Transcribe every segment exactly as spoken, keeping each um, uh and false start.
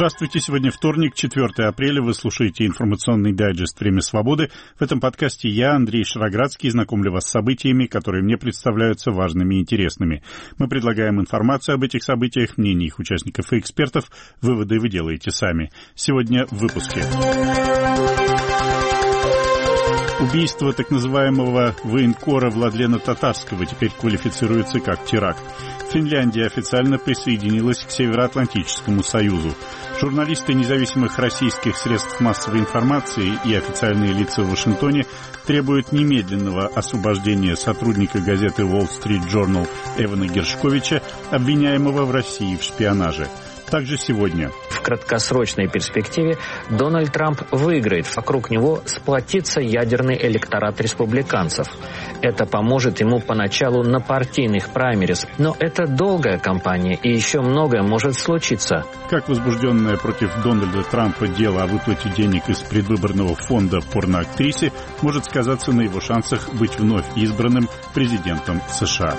Здравствуйте, сегодня вторник, четвёртое апреля, вы слушаете информационный дайджест «Время свободы». В этом подкасте я, Андрей Шароградский, знакомлю вас с событиями, которые мне представляются важными и интересными. Мы предлагаем информацию об этих событиях, мнения их участников и экспертов, выводы вы делаете сами. Сегодня в выпуске. Убийство так называемого военкора Владлена Татарского теперь квалифицируется как теракт. Финляндия официально присоединилась к Североатлантическому союзу. Журналисты независимых российских средств массовой информации и официальные лица в Вашингтоне требуют немедленного освобождения сотрудника газеты Wall Street Journal Эвана Гершковича, обвиняемого в России в шпионаже. Также сегодня. В краткосрочной перспективе Дональд Трамп выиграет. Вокруг него сплотится ядерный электорат республиканцев. Это поможет ему поначалу на партийных праймериз. Но это долгая кампания, и еще многое может случиться. Как возбужденное против Дональда Трампа дело о выплате денег из предвыборного фонда порноактрисе может сказаться на его шансах быть вновь избранным президентом США.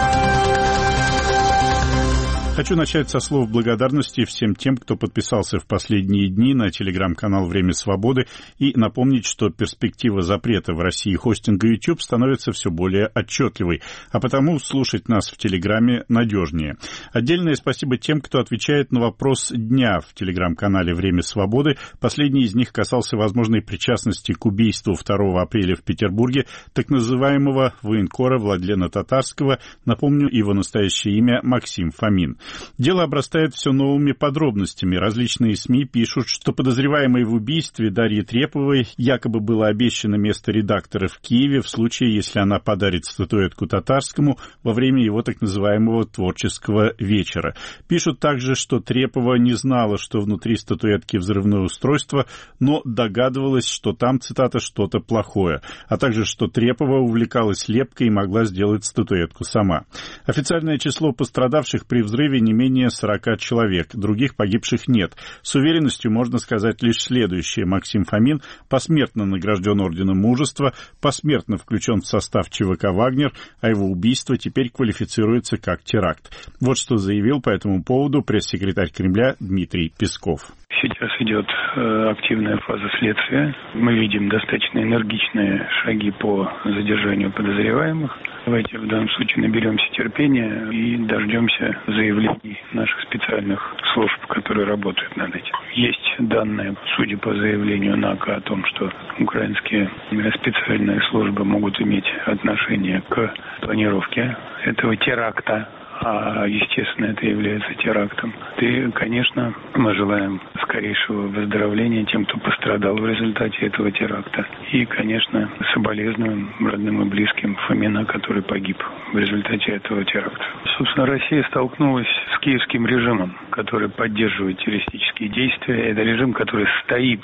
Хочу начать со слов благодарности всем тем, кто подписался в последние дни на телеграм-канал «Время свободы», и напомнить, что перспектива запрета в России хостинга YouTube становится все более отчетливой, а потому слушать нас в Телеграме надежнее. Отдельное спасибо тем, кто отвечает на вопрос дня в телеграм-канале «Время свободы». Последний из них касался возможной причастности к убийству второго апреля в Петербурге так называемого военкора Владлена Татарского. Напомню, его настоящее имя Максим Фомин. Дело обрастает все новыми подробностями. Различные СМИ пишут, что подозреваемой в убийстве Дарье Треповой якобы было обещано место редактора в Киеве в случае, если она подарит статуэтку Татарскому во время его так называемого творческого вечера. Пишут также, что Трепова не знала, что внутри статуэтки взрывное устройство, но догадывалась, что там, цитата, что-то плохое, а также, что Трепова увлекалась лепкой и могла сделать статуэтку сама. Официальное число пострадавших при взрыве не менее сорока человек, других погибших нет. С уверенностью можно сказать лишь следующее. Максим Фомин посмертно награжден Орденом Мужества, посмертно включен в состав ЧВК «Вагнер», а его убийство теперь квалифицируется как теракт. Вот что заявил по этому поводу пресс-секретарь Кремля Дмитрий Песков. Сейчас идет э, активная фаза следствия. Мы видим достаточно энергичные шаги по задержанию подозреваемых. Давайте в данном случае наберемся терпения и дождемся заявлений наших специальных служб, которые работают над этим. Есть данные, судя по заявлению НАКа, о том, что украинские специальные службы могут иметь отношение к планировке этого теракта. А, естественно, это является терактом. И, конечно, мы желаем скорейшего выздоровления тем, кто пострадал в результате этого теракта. И, конечно, соболезнуем родным и близким Фомина, который погиб в результате этого теракта. Собственно, Россия столкнулась с киевским режимом, который поддерживает террористические действия. Это режим, который стоит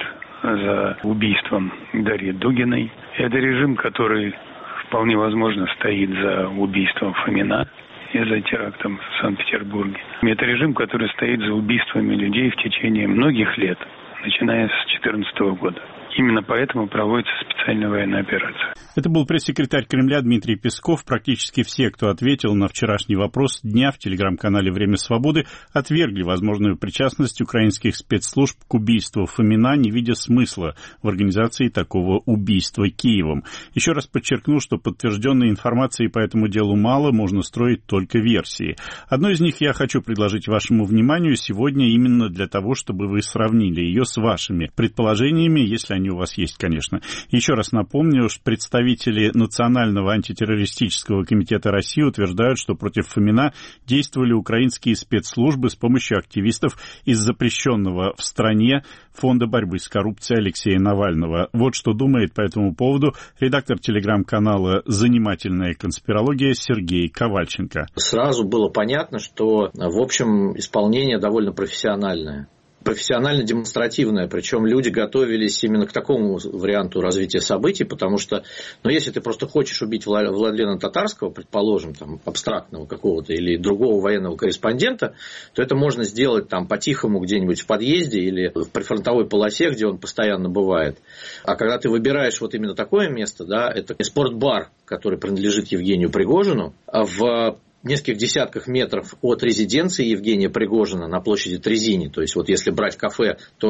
за убийством Дарьи Дугиной. Это режим, который вполне возможно стоит за убийством Фомина и за терактом в Санкт-Петербурге. Это режим, который стоит за убийствами людей в течение многих лет, начиная с две тысячи четырнадцатого года. Именно поэтому проводится специальная военная операция. Это был пресс-секретарь Кремля Дмитрий Песков. Практически все, кто ответил на вчерашний вопрос дня в телеграм-канале «Время свободы», отвергли возможную причастность украинских спецслужб к убийству Фомина, не видя смысла в организации такого убийства Киевом. Еще раз подчеркну, что подтвержденной информации по этому делу мало, можно строить только версии. Одну из них я хочу предложить вашему вниманию сегодня именно для того, чтобы вы сравнили ее с вашими предположениями, если они у вас есть, конечно. Еще раз напомню, что представители Национального антитеррористического комитета России утверждают, что против Фомина действовали украинские спецслужбы с помощью активистов из запрещенного в стране Фонда борьбы с коррупцией Алексея Навального. Вот что думает по этому поводу редактор телеграм-канала «Занимательная конспирология» Сергей Ковальченко. Сразу было понятно, что, в общем, исполнение довольно профессиональное. профессионально-демонстративное, причем люди готовились именно к такому варианту развития событий, потому что, ну, если ты просто хочешь убить Владлена Татарского, предположим, там, абстрактного какого-то или другого военного корреспондента, то это можно сделать там по-тихому где-нибудь в подъезде или в прифронтовой полосе, где он постоянно бывает. А когда ты выбираешь вот именно такое место, да, это спортбар, который принадлежит Евгению Пригожину, в нескольких десятках метров от резиденции Евгения Пригожина на площади Трезини. То есть, вот если брать кафе, то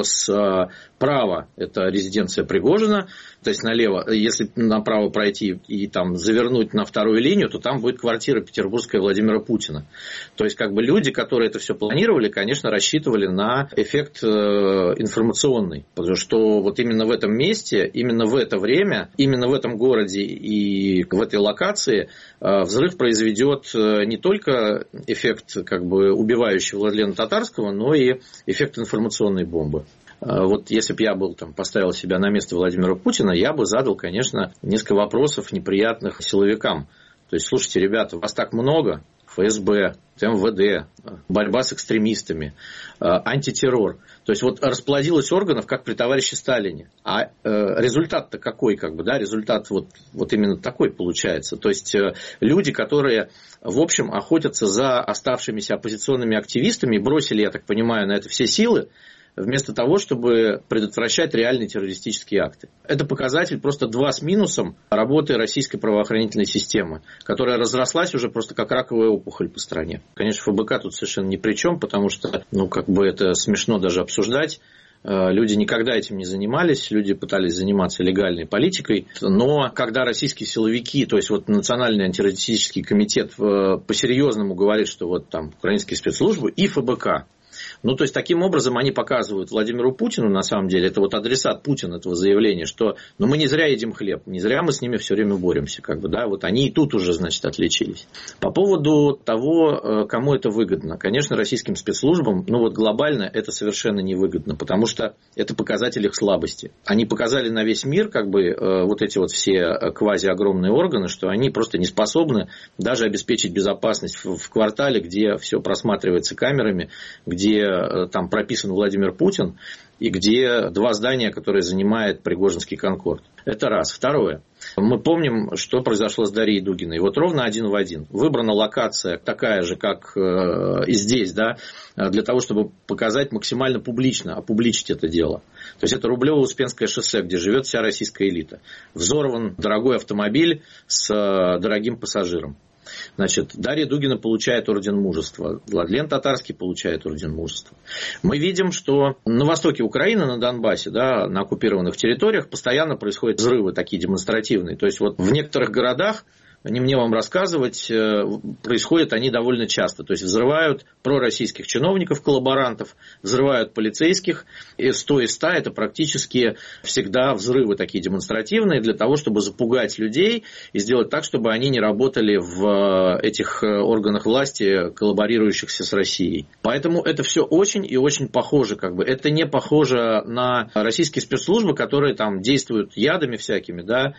справа это резиденция Пригожина, то есть налево. Если направо пройти и там завернуть на вторую линию, то там будет квартира петербургская Владимира Путина. То есть, как бы люди, которые это все планировали, конечно, рассчитывали на эффект информационный. Потому что вот именно в этом месте, именно в это время, именно в этом городе и в этой локации взрыв произведет не только эффект как бы убивающий Владлена Татарского, но и эффект информационной бомбы. Вот если бы я был, там, поставил себя на место Владимира Путина, я бы задал, конечно, несколько вопросов неприятных силовикам. То есть, слушайте, ребята, вас так много, эф эс бэ, эм вэ дэ, борьба с экстремистами, антитеррор. То есть, вот расплодилось органов, как при товарище Сталине. А результат-то какой, как бы, да, результат вот, вот именно такой получается. То есть, люди, которые, в общем, охотятся за оставшимися оппозиционными активистами, бросили, я так понимаю, на это все силы, вместо того, чтобы предотвращать реальные террористические акты. Это показатель просто два с минусом работы российской правоохранительной системы, которая разрослась уже просто как раковая опухоль по стране. Конечно, эф бэ ка тут совершенно ни при чем, потому что, ну, как бы это смешно даже обсуждать. Люди никогда этим не занимались, люди пытались заниматься легальной политикой, но когда российские силовики, то есть вот Национальный антитеррористический комитет по-серьезному говорит, что вот там украинские спецслужбы и эф бэ ка, ну, то есть, таким образом они показывают Владимиру Путину, на самом деле, это вот адресат Путина этого заявления, что ну, мы не зря едим хлеб, не зря мы с ними все время боремся. Как бы, да, вот они и тут уже, значит, отличились. По поводу того, кому это выгодно. Конечно, российским спецслужбам, ну, вот глобально это совершенно невыгодно, потому что это показатель их слабости. Они показали на весь мир, как бы, вот эти вот все квази-огромные органы, что они просто не способны даже обеспечить безопасность в квартале, где все просматривается камерами, где там прописан Владимир Путин, и где два здания, которые занимает Пригожинский Конкорд. Это раз. Второе. Мы помним, что произошло с Дарьей Дугиной. Вот ровно один в один. Выбрана локация такая же, как и здесь, да, для того, чтобы показать максимально публично, опубличить это дело. То есть, это Рублево-Успенское шоссе, где живет вся российская элита. Взорван дорогой автомобиль с дорогим пассажиром. Значит, Дарья Дугина получает орден мужества, Владлен Татарский получает орден мужества. Мы видим, что на востоке Украины, на Донбассе, да, на оккупированных территориях постоянно происходят взрывы такие демонстративные. То есть, вот в некоторых городах, не мне вам рассказывать, происходят они довольно часто. То есть, взрывают пророссийских чиновников, коллаборантов, взрывают полицейских. И сто из ста это практически всегда взрывы такие демонстративные для того, чтобы запугать людей и сделать так, чтобы они не работали в этих органах власти, коллаборирующихся с Россией. Поэтому это все очень и очень похоже. Как бы. Это не похоже на российские спецслужбы, которые там действуют ядами всякими, да,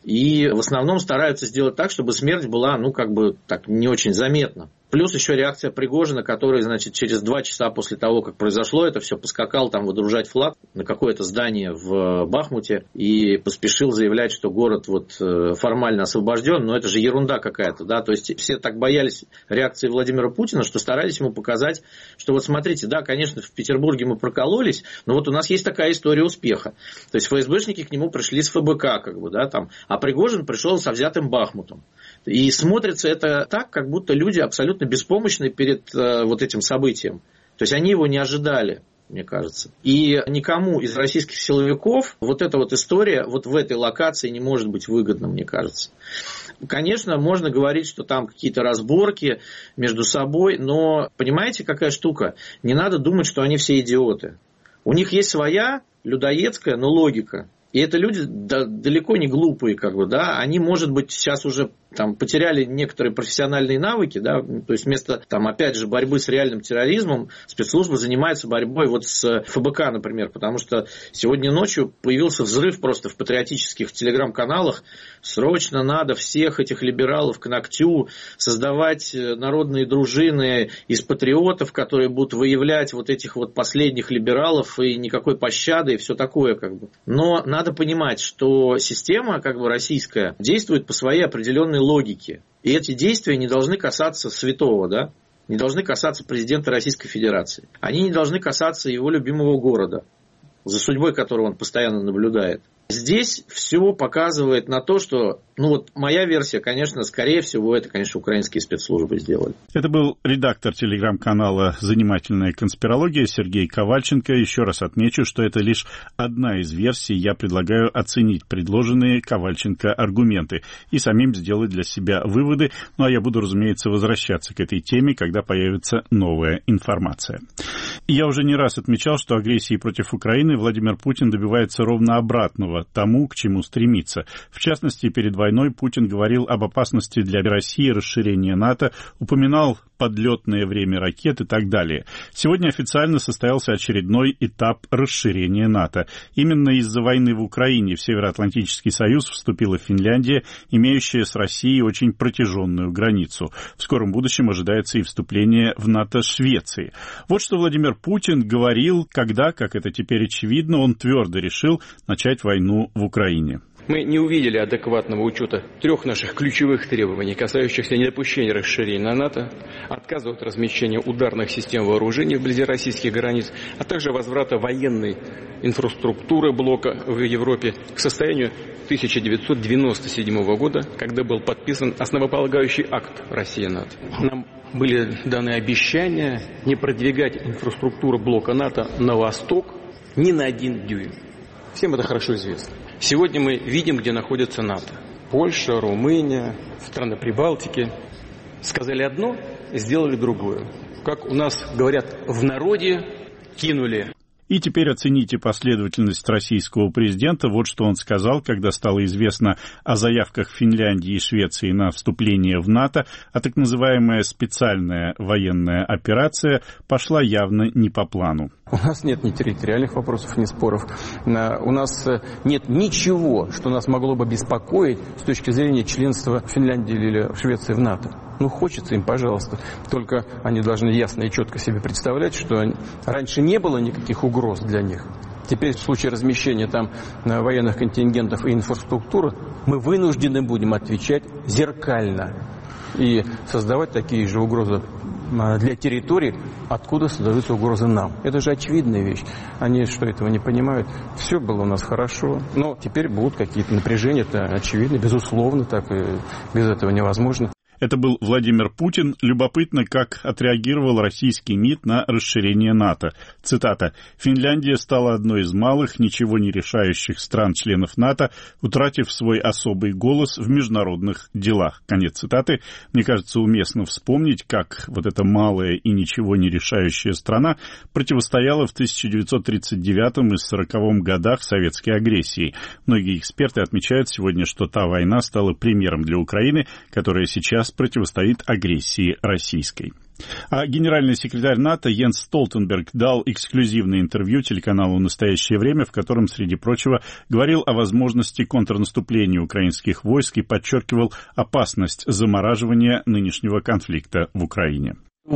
и в основном стараются сделать так, чтобы смерть была, ну, как бы, так, не очень заметна. Плюс еще реакция Пригожина, который, значит, через два часа после того, как произошло это все, поскакал там выдружать флаг на какое-то здание в Бахмуте и поспешил заявлять, что город вот формально освобожден. Но это же ерунда какая-то, да. То есть, все так боялись реакции Владимира Путина, что старались ему показать, что вот смотрите, да, конечно, в Петербурге мы прокололись, но вот у нас есть такая история успеха. То есть, эф эс бэшники к нему пришли с эф бэ ка, как бы, да, там, а Пригожин пришел со взятым Бахмутом. И смотрится это так, как будто люди абсолютно беспомощны перед э, вот этим событием. То есть, они его не ожидали, мне кажется. И никому из российских силовиков вот эта вот история вот в этой локации не может быть выгодна, мне кажется. Конечно, можно говорить, что там какие-то разборки между собой, но понимаете, какая штука? Не надо думать, что они все идиоты. У них есть своя людоедская, но логика. И это люди да, далеко не глупые, как бы, да, они, может быть, сейчас уже там, потеряли некоторые профессиональные навыки, да, то есть вместо, там, опять же, борьбы с реальным терроризмом спецслужбы занимаются борьбой вот с эф бэ ка, например, потому что сегодня ночью появился взрыв просто в патриотических телеграм-каналах, срочно надо всех этих либералов к ногтю, создавать народные дружины из патриотов, которые будут выявлять вот этих вот последних либералов и никакой пощады и все такое, как бы. Но надо понимать, что система, как бы, российская действует по своей определенной логике. И эти действия не должны касаться святого, да? Не должны касаться президента Российской Федерации. Они не должны касаться его любимого города, за судьбой которого он постоянно наблюдает. Здесь все показывает на то, что, ну вот моя версия, конечно, скорее всего, это, конечно, украинские спецслужбы сделали. Это был редактор телеграм-канала «Занимательная конспирология» Сергей Ковальченко. Еще раз отмечу, что это лишь одна из версий. Я предлагаю оценить предложенные Ковальченко аргументы и самим сделать для себя выводы. Ну а я буду, разумеется, возвращаться к этой теме, когда появится новая информация. Я уже не раз отмечал, что агрессией против Украины Владимир Путин добивается ровно обратного тому, к чему стремится. В частности, перед войной Путин говорил об опасности для России расширения НАТО, упоминал подлетное время ракет и так далее. Сегодня официально состоялся очередной этап расширения НАТО. Именно из-за войны в Украине в Североатлантический союз вступила Финляндия, имеющая с Россией очень протяженную границу. В скором будущем ожидается и вступление в НАТО Швеции. Вот что Владимир Путин говорил, когда, как это теперь очевидно, он твердо решил начать войну в Украине. Мы не увидели адекватного учета трех наших ключевых требований, касающихся недопущения расширения на НАТО, отказа от размещения ударных систем вооружений вблизи российских границ, а также возврата военной инфраструктуры блока в Европе к состоянию тысяча девятьсот девяносто седьмого года, когда был подписан основополагающий акт Россия-НАТО. Нам были даны обещания не продвигать инфраструктуру блока НАТО на восток ни на один дюйм. Всем это хорошо известно. Сегодня мы видим, где находится НАТО. Польша, Румыния, страны Прибалтики. Сказали одно, сделали другое. Как у нас говорят в народе, кинули. И теперь оцените последовательность российского президента. Вот что он сказал, когда стало известно о заявках Финляндии и Швеции на вступление в НАТО, а так называемая специальная военная операция пошла явно не по плану. У нас нет ни территориальных вопросов, ни споров. У нас нет ничего, что нас могло бы беспокоить с точки зрения членства Финляндии или Швеции в НАТО. Ну, хочется им, пожалуйста. Только они должны ясно и четко себе представлять, что раньше не было никаких угроз для них. Теперь в случае размещения там военных контингентов и инфраструктуры мы вынуждены будем отвечать зеркально и создавать такие же угрозы для территорий, откуда создаются угрозы нам. Это же очевидная вещь. Они что, этого не понимают? Все было у нас хорошо, но теперь будут какие-то напряжения, это очевидно, безусловно, так и без этого невозможно. Это был Владимир Путин. Любопытно, как отреагировал российский МИД на расширение НАТО. Цитата. «Финляндия стала одной из малых, ничего не решающих стран-членов НАТО, утратив свой особый голос в международных делах». Конец цитаты. Мне кажется, уместно вспомнить, как вот эта малая и ничего не решающая страна противостояла в тысяча девятьсот тридцать девятом и сороковом годах советской агрессии. Многие эксперты отмечают сегодня, что та война стала примером для Украины, которая сейчас противостоит агрессии российской. А генеральный секретарь НАТО Йенс Столтенберг дал эксклюзивное интервью телеканалу «Настоящее время», в котором, среди прочего, говорил о возможности контрнаступления украинских войск и подчеркивал опасность замораживания нынешнего конфликта в Украине.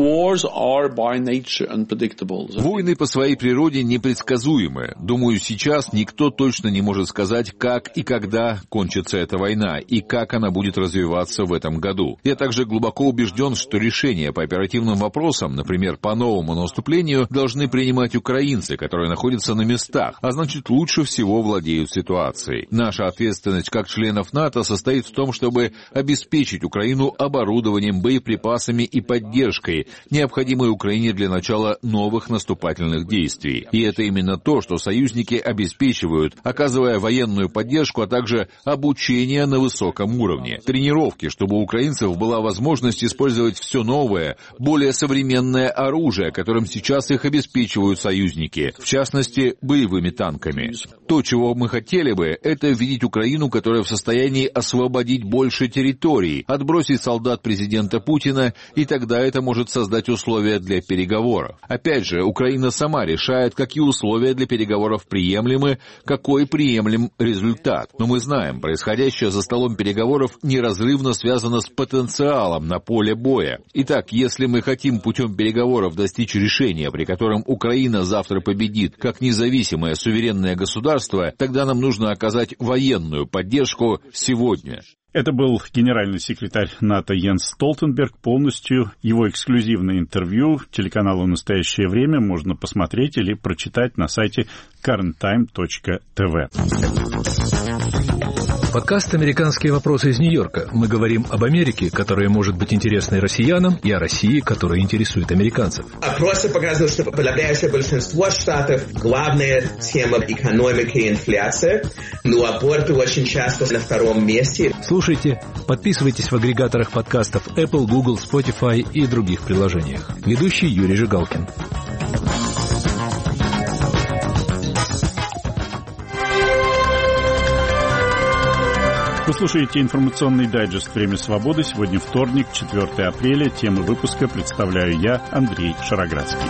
Войны по своей природе непредсказуемы. Думаю, сейчас никто точно не может сказать, как и когда кончится эта война, и как она будет развиваться в этом году. Я также глубоко убежден, что решения по оперативным вопросам, например, по новому наступлению, должны принимать украинцы, которые находятся на местах, а значит, лучше всего владеют ситуацией. Наша ответственность как членов НАТО состоит в том, чтобы обеспечить Украину оборудованием, боеприпасами и поддержкой, необходимой Украине для начала новых наступательных действий. И это именно то, что союзники обеспечивают, оказывая военную поддержку, а также обучение на высоком уровне. Тренировки, чтобы у украинцев была возможность использовать все новое, более современное оружие, которым сейчас их обеспечивают союзники, в частности, боевыми танками. То, чего мы хотели бы, это видеть Украину, которая в состоянии освободить больше территорий, отбросить солдат президента Путина, и тогда это может создать условия для переговоров. Опять же, Украина сама решает, какие условия для переговоров приемлемы, какой приемлем результат. Но мы знаем, происходящее за столом переговоров неразрывно связано с потенциалом на поле боя. Итак, если мы хотим путем переговоров достичь решения, при котором Украина завтра победит как независимое суверенное государство, тогда нам нужно оказать военную поддержку сегодня. Это был генеральный секретарь НАТО Йенс Столтенберг. Полностью его эксклюзивное интервью телеканалу «Настоящее время» можно посмотреть или прочитать на сайте карент тайм точка ти ви. Подкаст «Американские вопросы» из Нью-Йорка. Мы говорим об Америке, которая может быть интересной россиянам, и о России, которая интересует американцев. Опросы показывают, что подавляющее большинство штатов главная тема экономики и инфляция, но аборты очень часто на втором месте. Слушайте, подписывайтесь в агрегаторах подкастов Apple, Google, Spotify и других приложениях. Ведущий Юрий Жигалкин. Вы слушаете информационный дайджест «Время свободы». Сегодня вторник, четвёртое апреля. Тему выпуска представляю я, Андрей Шароградский.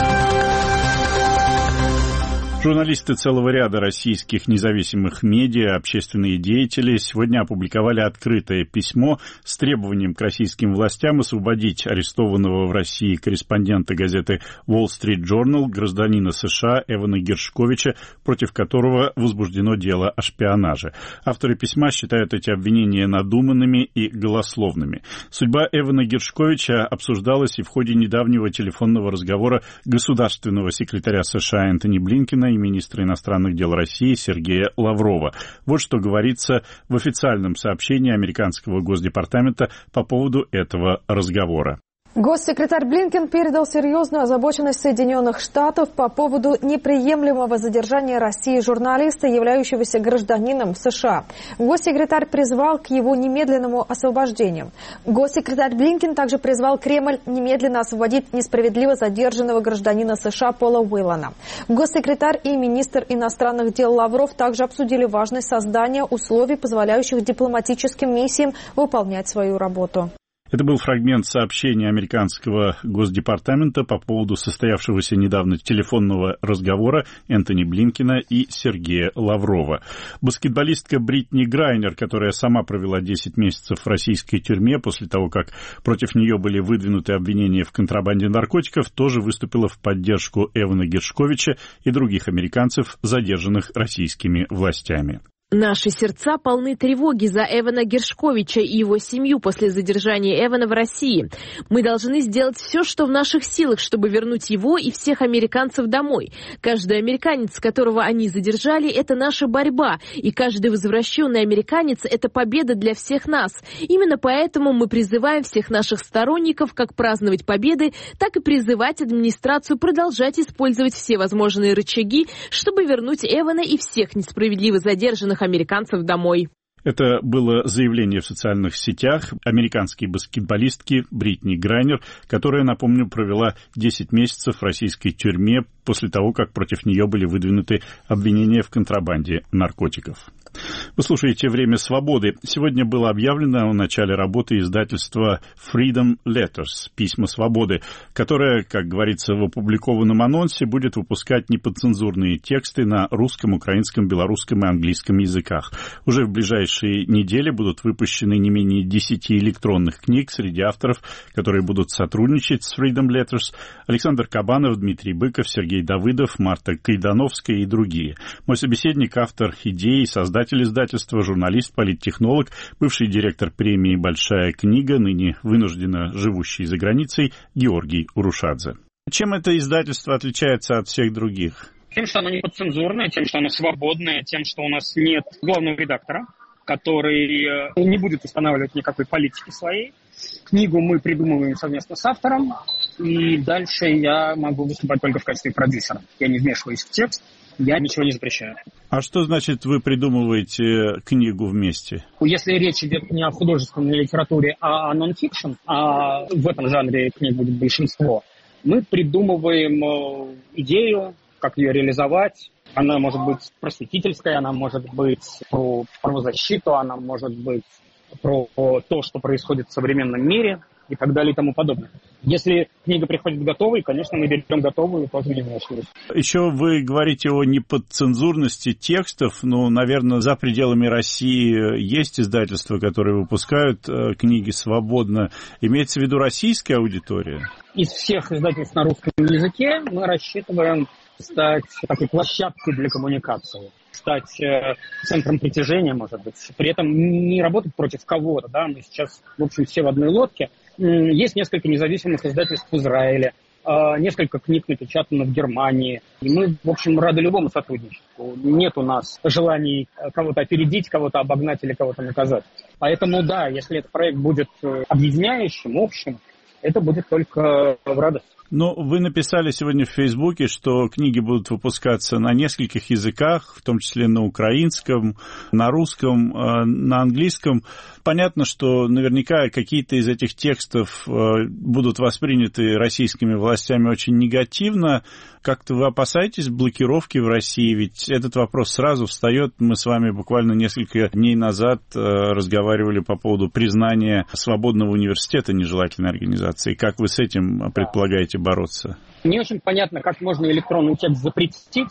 Журналисты целого ряда российских независимых медиа, общественные деятели сегодня опубликовали открытое письмо с требованием к российским властям освободить арестованного в России корреспондента газеты Wall Street Journal, гражданина США Эвана Гершковича, против которого возбуждено дело о шпионаже. Авторы письма считают эти обвинения надуманными и голословными. Судьба Эвана Гершковича обсуждалась и в ходе недавнего телефонного разговора государственного секретаря США Энтони Блинкена и министра иностранных дел России Сергея Лаврова. Вот что говорится в официальном сообщении американского Госдепартамента по поводу этого разговора. Госсекретарь Блинкен передал серьезную озабоченность Соединенных Штатов по поводу неприемлемого задержания России журналиста, являющегося гражданином США. Госсекретарь призвал к его немедленному освобождению. Госсекретарь Блинкен также призвал Кремль немедленно освободить несправедливо задержанного гражданина США Пола Уиллана. Госсекретарь и министр иностранных дел Лавров также обсудили важность создания условий, позволяющих дипломатическим миссиям выполнять свою работу. Это был фрагмент сообщения американского Госдепартамента по поводу состоявшегося недавно телефонного разговора Энтони Блинкена и Сергея Лаврова. Баскетболистка Бритни Грайнер, которая сама провела десять месяцев в российской тюрьме после того, как против нее были выдвинуты обвинения в контрабанде наркотиков, тоже выступила в поддержку Эвана Гершковича и других американцев, задержанных российскими властями. Наши сердца полны тревоги за Эвана Гершковича и его семью после задержания Эвана в России. Мы должны сделать все, что в наших силах, чтобы вернуть его и всех американцев домой. Каждый американец, которого они задержали, это наша борьба, и каждый возвращенный американец – это победа для всех нас. Именно поэтому мы призываем всех наших сторонников как праздновать победы, так и призывать администрацию продолжать использовать все возможные рычаги, чтобы вернуть Эвана и всех несправедливо задержанных американцев домой. Это было заявление в социальных сетях американской баскетболистки Бритни Грайнер, которая, напомню, провела десять месяцев в российской тюрьме после того, как против нее были выдвинуты обвинения в контрабанде наркотиков. Вы слушаете «Время свободы». Сегодня было объявлено о начале работы издательства Freedom Letters, «Письма свободы», которое, как говорится в опубликованном анонсе, будет выпускать неподцензурные тексты на русском, украинском, белорусском и английском языках. Уже в ближайшие недели будут выпущены не менее десяти электронных книг среди авторов, которые будут сотрудничать с Freedom Letters: Александр Кабанов, Дмитрий Быков, Сергей Давыдов, Марта Кайдановская и другие. Мой собеседник — автор идеи и создатель издательства, журналист, политтехнолог, бывший директор премии «Большая книга», ныне вынужденно живущий за границей, Георгий Урушадзе. Чем это издательство отличается от всех других? Тем, что оно не подцензурное, тем, что оно свободное, тем, что у нас нет главного редактора, который не будет устанавливать никакой политики своей. Книгу мы придумываем совместно с автором, и дальше я могу выступать только в качестве продюсера. Я не вмешиваюсь в текст, я ничего не запрещаю. А что значит вы придумываете книгу вместе? Если речь идет не о художественной литературе, а о нон-фикшн, а в этом жанре книг будет большинство, мы придумываем идею, как ее реализовать. Она может быть просветительская, она может быть про правозащиту, она может быть про то, что происходит в современном мире и так далее и тому подобное. Если книга приходит готовой, конечно, мы берем готовую и тоже не вмешиваемся. Еще вы говорите о неподцензурности текстов. Ну, наверное, за пределами России есть издательства, которые выпускают э, книги свободно. Имеется в виду российская аудитория? Из всех издательств на русском языке мы рассчитываем стать такой площадкой для коммуникации. стать э, центром притяжения, может быть. При этом не работать против кого-то, да, мы сейчас, в общем, все в одной лодке. Есть несколько независимых издательств в Израиле, э, несколько книг напечатано в Германии. И мы, в общем, рады любому сотрудничеству. Нет у нас желаний кого-то опередить, кого-то обогнать или кого-то наказать. Поэтому, да, если этот проект будет объединяющим, общим, это будет только в радость. Но вы написали сегодня в Фейсбуке, что книги будут выпускаться на нескольких языках, в том числе на украинском, на русском, на английском. Понятно, что наверняка какие-то из этих текстов будут восприняты российскими властями очень негативно. Как-то вы опасаетесь блокировки в России? Ведь этот вопрос сразу встает. Мы с вами буквально несколько дней назад разговаривали по поводу признания свободного университета нежелательной организации. Как вы с этим предполагаете бороться? Не очень понятно, как можно электронный текст запретить.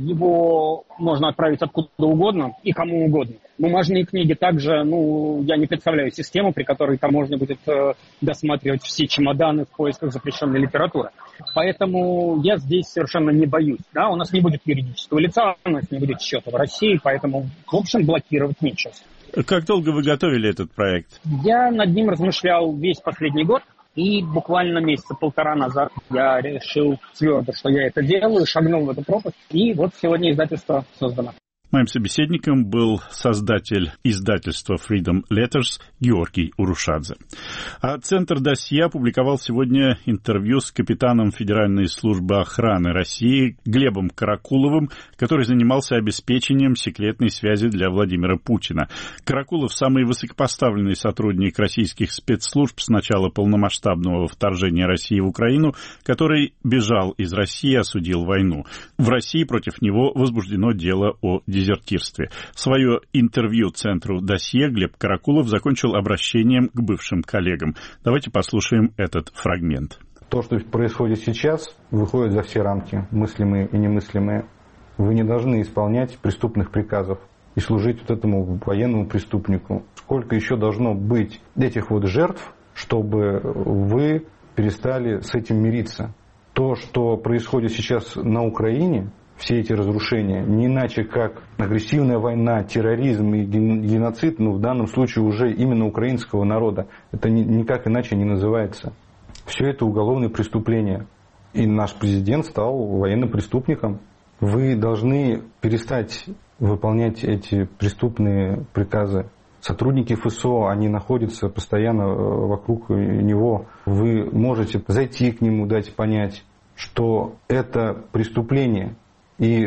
Его можно отправить откуда угодно и кому угодно. Бумажные книги также, ну, я не представляю систему, при которой там можно будет э, досматривать все чемоданы в поисках запрещенной литературы. Поэтому я здесь совершенно не боюсь. Да? У нас не будет юридического лица, у нас не будет счета в России, поэтому, в общем, блокировать нечего. Как долго вы готовили этот проект? Я над ним размышлял весь последний год. И буквально месяца полтора назад я решил твердо, что я это делаю, шагнул в эту пропасть. И вот сегодня издательство создано. Моим собеседником был создатель издательства Freedom Letters Георгий Урушадзе. А Центр Досье опубликовал сегодня интервью с капитаном Федеральной службы охраны России Глебом Каракуловым, который занимался обеспечением секретной связи для Владимира Путина. Каракулов – самый высокопоставленный сотрудник российских спецслужб с начала полномасштабного вторжения России в Украину, который бежал из России и осудил войну. В России против него возбуждено дело о дезертирстве. дезертирстве. Свое интервью Центру Досье Глеб Каракулов закончил обращением к бывшим коллегам. Давайте послушаем этот фрагмент. То, что происходит сейчас, выходит за все рамки, мыслимые и немыслимые. Вы не должны исполнять преступных приказов и служить вот этому военному преступнику. Сколько еще должно быть этих вот жертв, чтобы вы перестали с этим мириться? То, что происходит сейчас на Украине, все эти разрушения, не иначе как агрессивная война, терроризм и геноцид, ну, в данном случае уже именно украинского народа. Это никак иначе не называется. Все это уголовные преступления. И наш президент стал военным преступником. Вы должны перестать выполнять эти преступные приказы. Сотрудники эф эс о, они находятся постоянно вокруг него. Вы можете зайти к нему, дать понять, что это преступление. И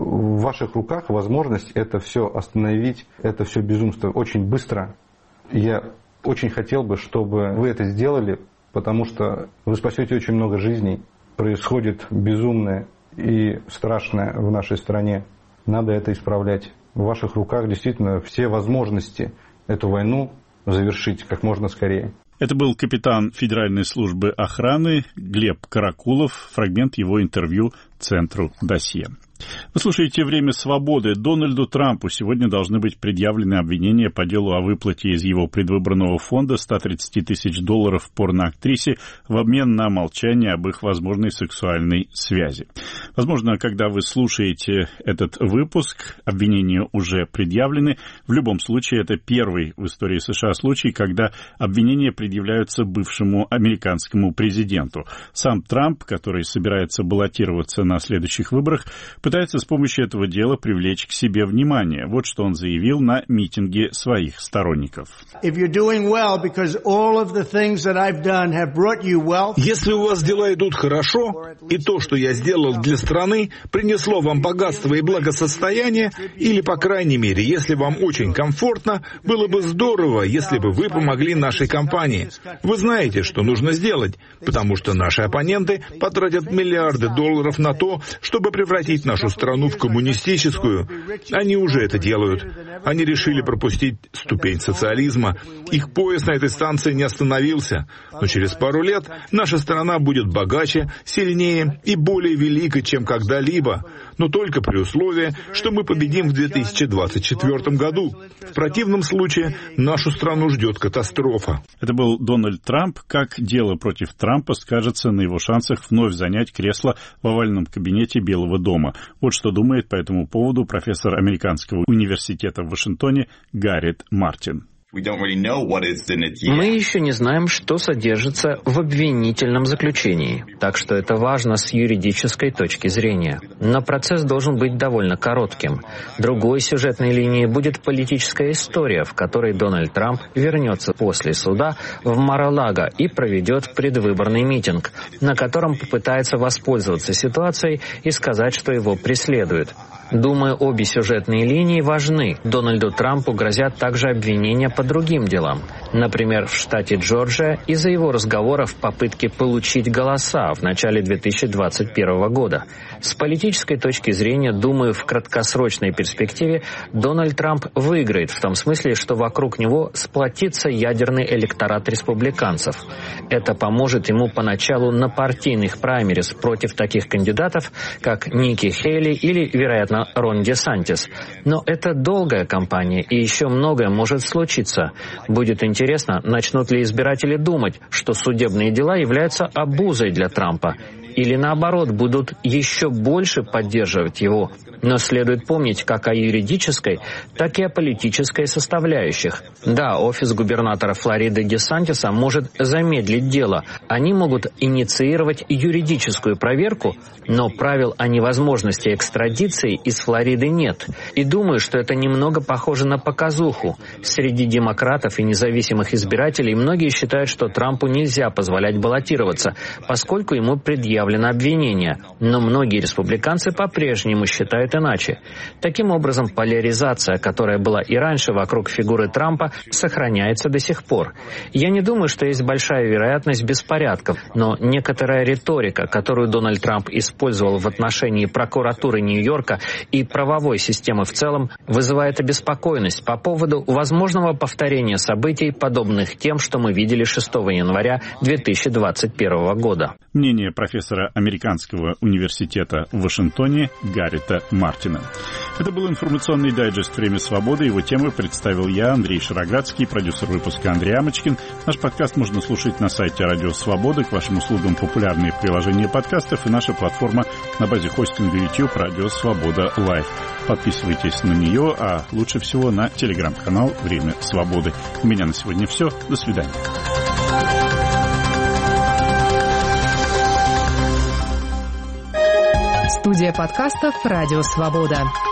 в ваших руках возможность это все остановить, это все безумство очень быстро. Я очень хотел бы, чтобы вы это сделали, потому что вы спасете очень много жизней. Происходит безумное и страшное в нашей стране. Надо это исправлять. В ваших руках действительно все возможности эту войну завершить как можно скорее. Это был капитан Федеральной службы охраны Глеб Каракулов, фрагмент его интервью Центру Досье. Вы слушаете «Время свободы». Дональду Трампу сегодня должны быть предъявлены обвинения по делу о выплате из его предвыборного фонда ста тридцати тысяч долларов порноактрисе в обмен на молчание об их возможной сексуальной связи. Возможно, когда вы слушаете этот выпуск, обвинения уже предъявлены. В любом случае, это первый в истории США случай, когда обвинения предъявляются бывшему американскому президенту. Сам Трамп, который собирается баллотироваться на следующих выборах, пытается с помощью этого дела привлечь к себе внимание. Вот что он заявил на митинге своих сторонников. Если у вас дела идут хорошо, и то, что я сделал для страны, принесло вам богатство и благосостояние, или, по крайней мере, если вам очень комфортно, было бы здорово, если бы вы помогли нашей компании. Вы знаете, что нужно сделать, потому что наши оппоненты потратят миллиарды долларов на то, чтобы превратить нашу страну в коммунистическую. Они уже это делают. Они решили пропустить ступень социализма. Их поезд на этой станции не остановился. Но через пару лет наша страна будет богаче, сильнее и более великой, чем когда-либо. но только при условии, что мы победим в две тысячи двадцать четвёртом году. В противном случае нашу страну ждет катастрофа. Это был Дональд Трамп. Как дело против Трампа скажется на его шансах вновь занять кресло в овальном кабинете Белого дома? Вот что думает по этому поводу профессор Американского университета в Вашингтоне Гаррет Мартин. Мы еще не знаем, что содержится в обвинительном заключении, так что это важно с юридической точки зрения. Но процесс должен быть довольно коротким. Другой сюжетной линией будет политическая история, в которой Дональд Трамп вернется после суда в Мар-а-Лаго и проведет предвыборный митинг, на котором попытается воспользоваться ситуацией и сказать, что его преследуют. Думаю, обе сюжетные линии важны. Дональду Трампу грозят также обвинения по другим делам. Например, в штате Джорджия из-за его разговоров в попытке получить голоса в начале две тысячи двадцать первого года. С политической точки зрения, думаю, в краткосрочной перспективе Дональд Трамп выиграет, в том смысле, что вокруг него сплотится ядерный электорат республиканцев. Это поможет ему поначалу на партийных праймерис против таких кандидатов, как Ники Хейли или, вероятно, Рон Десантис. Но это долгая кампания, и еще многое может случиться. Будет интересно, начнут ли избиратели думать, что судебные дела являются обузой для Трампа, или наоборот, будут еще больше поддерживать его. Но следует помнить как о юридической, так и о политической составляющих. Да, офис губернатора Флориды Десантиса может замедлить дело. Они могут инициировать юридическую проверку, но правил о невозможности экстрадиции из Флориды нет. И думаю, что это немного похоже на показуху. Среди демократов и независимых избирателей многие считают, что Трампу нельзя позволять баллотироваться, поскольку ему предъявлено обвинение. Но многие республиканцы по-прежнему считают иначе. Таким образом, поляризация, которая была и раньше вокруг фигуры Трампа, сохраняется до сих пор. Я не думаю, что есть большая вероятность беспорядков, но некоторая риторика, которую Дональд Трамп использовал в отношении прокуратуры Нью-Йорка и правовой системы в целом, вызывает обеспокоенность по поводу возможного повторения событий, подобных тем, что мы видели шестого января две тысячи двадцать первого года. Мнение профессора Американского университета в Вашингтоне Гаррета Мартина. Это был информационный дайджест «Время свободы». Его темы представил я, Андрей Шароградский, продюсер выпуска Андрей Амочкин. Наш подкаст можно слушать на сайте Радио Свобода. К вашим услугам популярные приложения подкастов и наша платформа на базе хостинга YouTube «Радио Свобода Лайв». Подписывайтесь на нее, а лучше всего на телеграм-канал «Время свободы». У меня на сегодня все. До свидания. Студия подкастов «Радио Свобода».